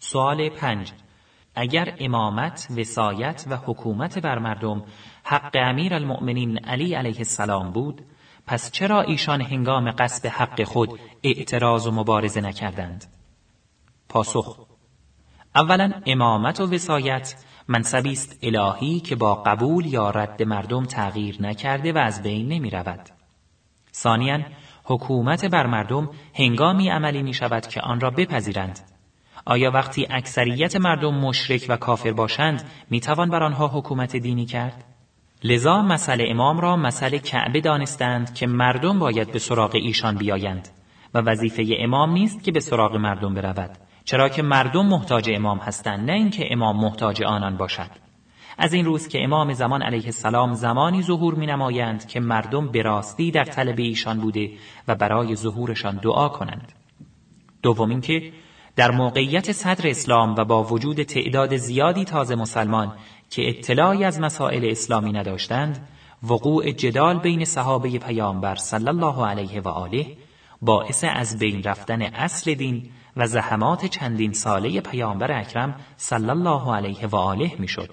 سوال 5. اگر امامت، وصایت و حکومت بر مردم حق امیرالمؤمنین علی علیه السلام بود، پس چرا ایشان هنگام غصب حق خود اعتراض و مبارزه نکردند؟ پاسخ: اولا امامت و وصایت منصبی است الهی که با قبول یا رد مردم تغییر نکرده و از بین نمی رود. ثانیاً حکومت بر مردم هنگامی عملی می شود که آن را بپذیرند. آیا وقتی اکثریت مردم مشرک و کافر باشند می توان بر آنها حکومت دینی کرد؟ لذا مسئله امام را مسئله کعبه دانستند که مردم باید به سراغ ایشان بیایند و وظیفه امام نیست که به سراغ مردم برود، چرا که مردم محتاج امام هستند، نه اینکه امام محتاج آنان باشد. از این روز که امام زمان علیه السلام زمانی ظهور می نمایند که مردم به راستی در طلب ایشان بوده و برای ظهورشان دعا کنند. دوم اینکه در موقعیت صدر اسلام و با وجود تعداد زیادی تازه مسلمان که اطلاعی از مسائل اسلامی نداشتند، وقوع جدال بین صحابه پیامبر صلی الله علیه و آله باعث از بین رفتن اصل دین و زحمات چندین ساله پیامبر اکرم صلی الله علیه و آله می شد.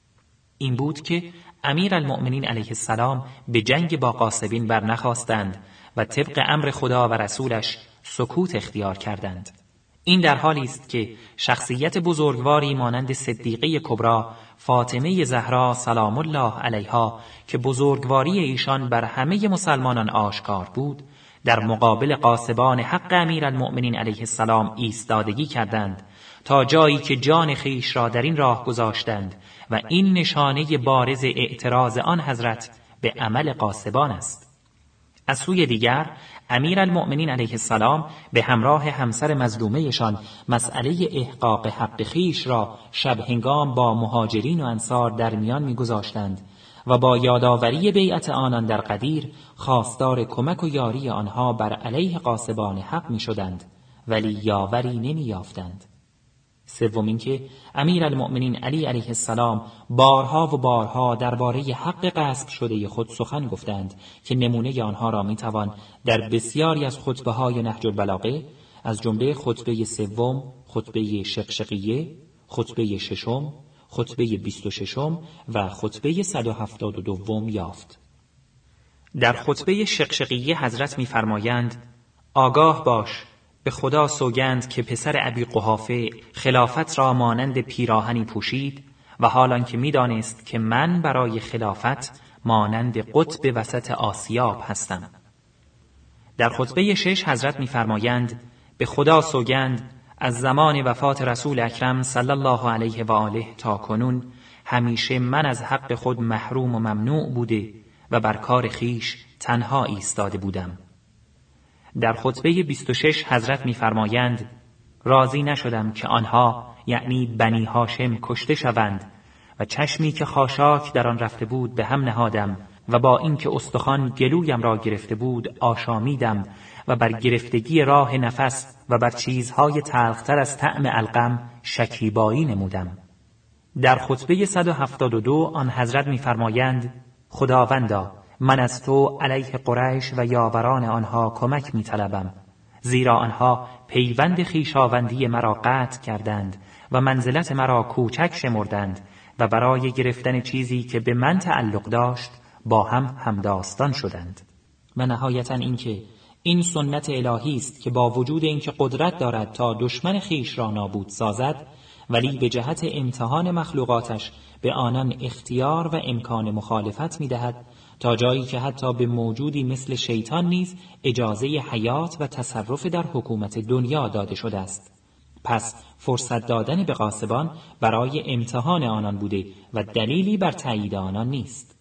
این بود که امیرالمؤمنین علیه السلام به جنگ با غاصبین برنخواستند و طبق امر خدا و رسولش سکوت اختیار کردند. این در حالی است که شخصیت بزرگواری مانند صدیقه کبری فاطمه زهرا سلام الله علیها که بزرگواری ایشان بر همه مسلمانان آشکار بود، در مقابل غاصبان حق امیرالمؤمنین علیه السلام ایستادگی کردند تا جایی که جان خویش را در این راه گذاشتند و این نشانه بارز اعتراض آن حضرت به عمل غاصبان است. از سوی دیگر امیرالمؤمنین علیه السلام به همراه همسر مظلومه‌شان مسئله احقاق حق خویش را شب هنگام با مهاجرین و انصار در میان می‌گذاشتند و با یادآوری بیعت آنان در غدیر خواستار کمک و یاری آنها بر علیه غاصبان حق می‌شدند، ولی یاوری نمی‌یافتند. سوم اینکه امیرالمؤمنین علی علیه السلام بارها و بارها درباره حق غصب شده خود سخن گفتند که نمونه آنها را میتوان در بسیاری از خطبه‌های نهج البلاغه از جمله خطبه سوم، خطبه شقشقیه، خطبه ششم، خطبه 26 و خطبه 172 یافت. در خطبه شقشقیه حضرت می‌فرمایند: آگاه باش، به خدا سوگند که پسر ابی قحافه خلافت را مانند پیراهنی پوشید و حالان که می‌دانست که من برای خلافت مانند قطب وسط آسیاب هستم. در خطبه 6 حضرت می‌فرمایند: به خدا سوگند از زمان وفات رسول اکرم صلی الله علیه و آله تا کنون همیشه من از حق خود محروم و ممنوع بوده و بر کار خویش تنها ایستاده بودم. در خطبه 26 حضرت می‌فرمایند: راضی نشدم که آنها یعنی بنی هاشم کشته شوند و چشمی که خاشاک در آن رفته بود به هم نهادم و با اینکه استخوان گلویم را گرفته بود آشامیدم و بر گرفتگی راه نفس و بر چیزهای تلختر از طعم القم شکیبایی نمودم. در خطبه 172 آن حضرت می‌فرمایند: خداوندا، من از تو علیه قریش و یاوران آنها کمک می‌طلبم، زیرا آنها پیوند خویشاوندی مرا قطع کردند و منزلت مرا کوچک شمردند و برای گرفتن چیزی که به من تعلق داشت با هم همداستان شدند. و نهایتاً اینکه این سنت الهی است که با وجود اینکه قدرت دارد تا دشمن خویش را نابود سازد، ولی به جهت امتحان مخلوقاتش به آنان اختیار و امکان مخالفت می‌دهد تا جایی که حتی به موجودی مثل شیطان نیز اجازه حیات و تصرف در حکومت دنیا داده شده است. پس فرصت دادن به غاصبان برای امتحان آنان بوده و دلیلی بر تأیید آنان نیست.